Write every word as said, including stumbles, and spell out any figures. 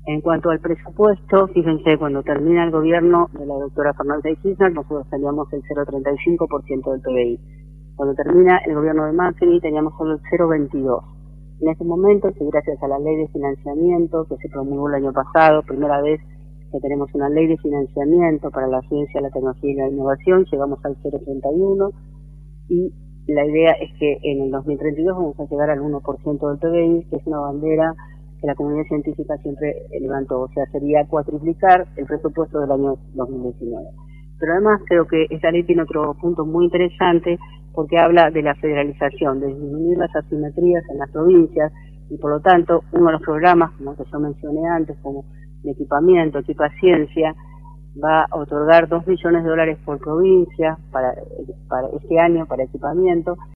En cuanto al presupuesto, fíjense, cuando termina el gobierno de la doctora Fernández de Kirchner, nosotros teníamos el cero coma treinta y cinco por ciento del P B I. Cuando termina el gobierno de Macri, teníamos solo el cero coma veintidós. En este momento, y gracias a la ley de financiamiento que se promulgó el año pasado, primera vez que tenemos una ley de financiamiento para la ciencia, la tecnología y la innovación, llegamos al cero coma treinta y uno, y la idea es que en el dos mil treinta y dos vamos a llegar al uno por ciento del P B I, que es una bandera que la comunidad científica siempre levantó, o sea, sería cuatriplicar el presupuesto del año dos mil diecinueve. Pero además creo que esta ley tiene otro punto muy interesante, porque habla de la federalización, de disminuir las asimetrías en las provincias, y por lo tanto, uno de los programas, como que yo mencioné antes, como de equipamiento, Equipa Ciencia, va a otorgar dos millones de dólares por provincia para, para este año, para equipamiento,